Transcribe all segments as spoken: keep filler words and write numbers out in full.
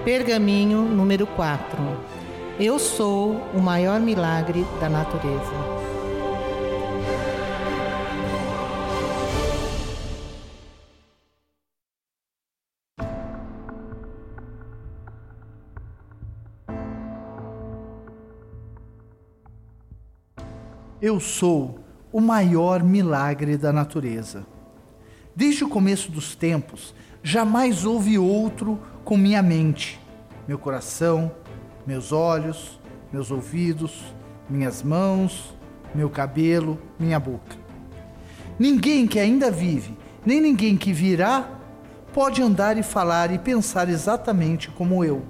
Pergaminho número quatro. Eu sou o maior milagre da natureza. Eu sou o maior milagre da natureza. Desde o começo dos tempos, jamais houve outro com minha mente, meu coração, meus olhos, meus ouvidos, minhas mãos, meu cabelo, minha boca. Ninguém que ainda vive, nem ninguém que virá, pode andar e falar e pensar exatamente como eu.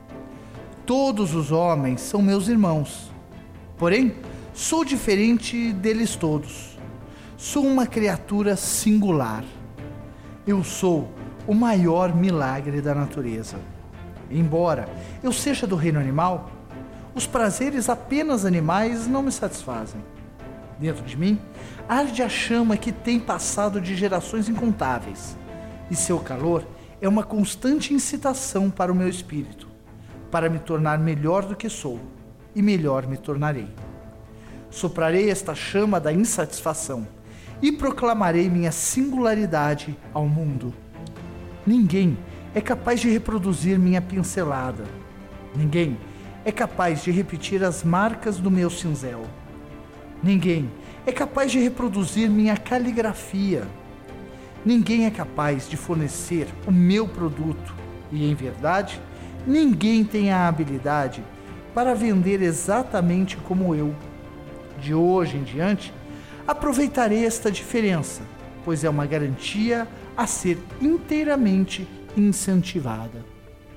Todos os homens são meus irmãos, porém, sou diferente deles todos. Sou uma criatura singular. Eu sou o maior milagre da natureza. Embora eu seja do reino animal, os prazeres apenas animais não me satisfazem. Dentro de mim, arde a chama que tem passado de gerações incontáveis, e seu calor é uma constante incitação para o meu espírito, para me tornar melhor do que sou, e melhor me tornarei. Soprarei esta chama da insatisfação e proclamarei minha singularidade ao mundo. Ninguém é capaz de reproduzir minha pincelada. Ninguém é capaz de repetir as marcas do meu cinzel. Ninguém é capaz de reproduzir minha caligrafia. Ninguém é capaz de fornecer o meu produto. E, em verdade, ninguém tem a habilidade para vender exatamente como eu. De hoje em diante, aproveitarei esta diferença, pois é uma garantia a ser inteiramente incentivada.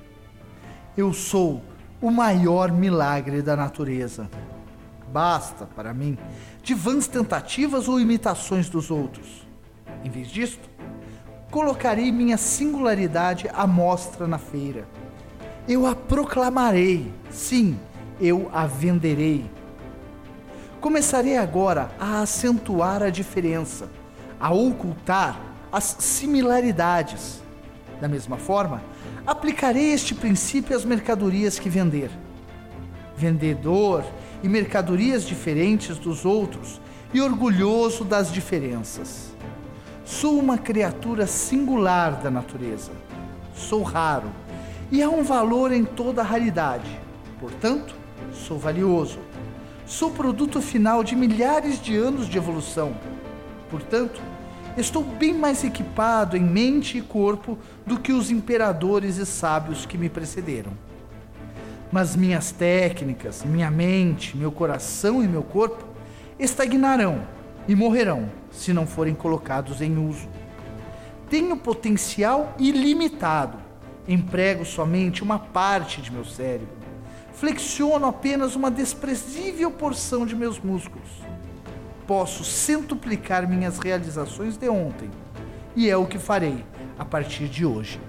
Eu sou o maior milagre da natureza. Basta, para mim, de vãs tentativas ou imitações dos outros. Em vez disto, colocarei minha singularidade à mostra na feira. Eu a proclamarei, sim, eu a venderei. Começarei agora a acentuar a diferença, a ocultar as similaridades. Da mesma forma, aplicarei este princípio às mercadorias que vender. Vendedor e mercadorias diferentes dos outros e orgulhoso das diferenças. Sou uma criatura singular da natureza. Sou raro e há um valor em toda a raridade. Portanto, sou valioso. Sou produto final de milhares de anos de evolução. Portanto, estou bem mais equipado em mente e corpo do que os imperadores e sábios que me precederam. Mas minhas técnicas, minha mente, meu coração e meu corpo estagnarão e morrerão se não forem colocados em uso. Tenho potencial ilimitado. Emprego somente uma parte de meu cérebro. Flexiono apenas uma desprezível porção de meus músculos. Posso centuplicar minhas realizações de ontem, e é o que farei a partir de hoje.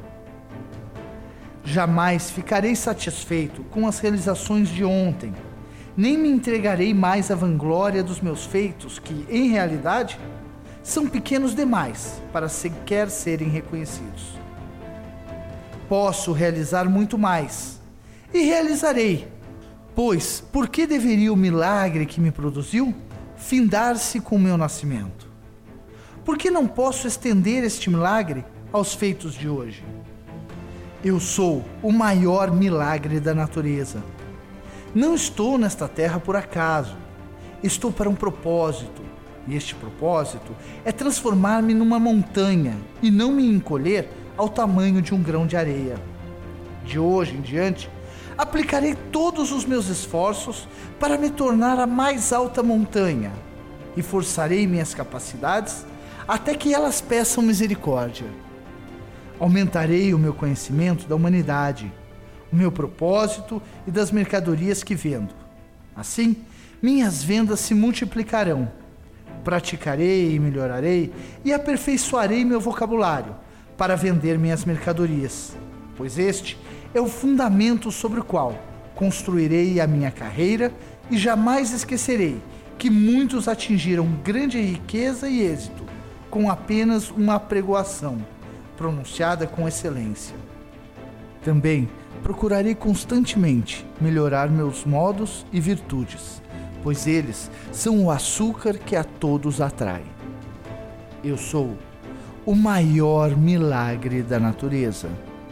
Jamais ficarei satisfeito com as realizações de ontem, nem me entregarei mais à vanglória dos meus feitos, que, em realidade, são pequenos demais para sequer serem reconhecidos. Posso realizar muito mais, e realizarei, pois por que deveria o milagre que me produziu findar-se com o meu nascimento? Por que não posso estender este milagre aos feitos de hoje? Eu sou o maior milagre da natureza. Não estou nesta terra por acaso. Estou para um propósito, e este propósito é transformar-me numa montanha e não me encolher ao tamanho de um grão de areia. De hoje em diante, aplicarei todos os meus esforços para me tornar a mais alta montanha e forçarei minhas capacidades até que elas peçam misericórdia. Aumentarei o meu conhecimento da humanidade, o meu propósito e das mercadorias que vendo. Assim, minhas vendas se multiplicarão. Praticarei e melhorarei e aperfeiçoarei meu vocabulário para vender minhas mercadorias, pois este é o fundamento sobre o qual construirei a minha carreira e jamais esquecerei que muitos atingiram grande riqueza e êxito com apenas uma apregoação, pronunciada com excelência. Também procurarei constantemente melhorar meus modos e virtudes, pois eles são o açúcar que a todos atrai. Eu sou o maior milagre da natureza.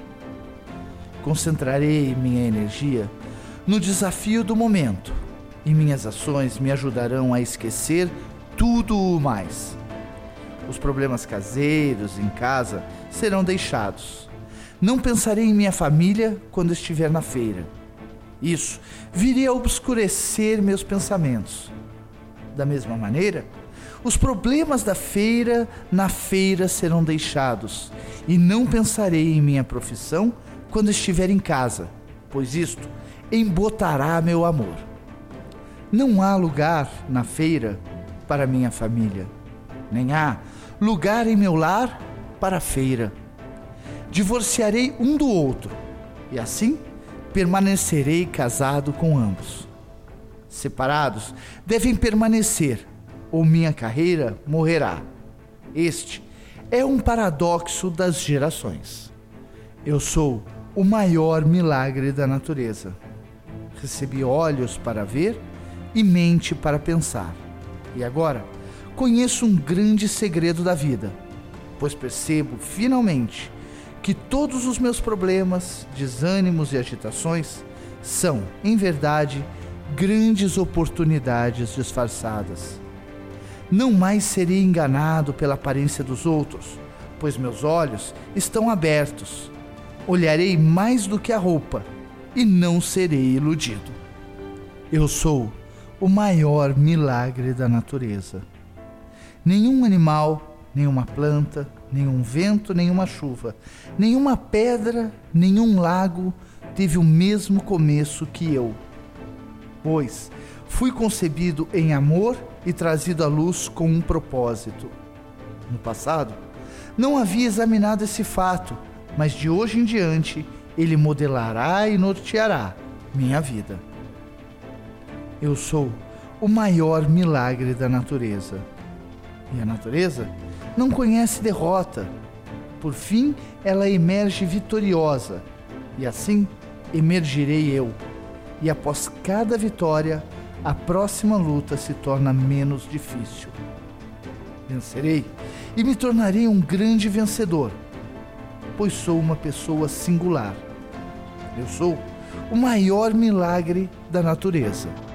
Concentrarei minha energia no desafio do momento e minhas ações me ajudarão a esquecer tudo o mais. Os problemas caseiros em casa serão deixados. Não pensarei em minha família quando estiver na feira. Isso viria a obscurecer meus pensamentos. Da mesma maneira, os problemas da feira na feira serão deixados, e não pensarei em minha profissão quando estiver em casa, pois isto embotará meu amor. Não há lugar na feira para minha família, nem há lugar em meu lar para a feira. Divorciarei um do outro, e assim permanecerei casado com ambos. Separados devem permanecer, ou minha carreira morrerá. Este é um paradoxo das gerações. Eu sou o maior milagre da natureza. Recebi olhos para ver e mente para pensar. E agora conheço um grande segredo da vida, pois percebo finalmente que todos os meus problemas, desânimos e agitações são, em verdade, grandes oportunidades disfarçadas. Não mais serei enganado pela aparência dos outros, pois meus olhos estão abertos. Olharei mais do que a roupa e não serei iludido. Eu sou o maior milagre da natureza. Nenhum animal, nenhuma planta, nenhum vento, nenhuma chuva, nenhuma pedra, nenhum lago teve o mesmo começo que eu, pois fui concebido em amor e trazido à luz com um propósito. No passado, não havia examinado esse fato, mas de hoje em diante ele modelará e norteará minha vida. Eu sou o maior milagre da natureza. E a natureza não conhece derrota. Por fim, ela emerge vitoriosa, e assim emergirei eu. E após cada vitória, a próxima luta se torna menos difícil. Vencerei e me tornarei um grande vencedor, pois sou uma pessoa singular. Eu sou o maior milagre da natureza.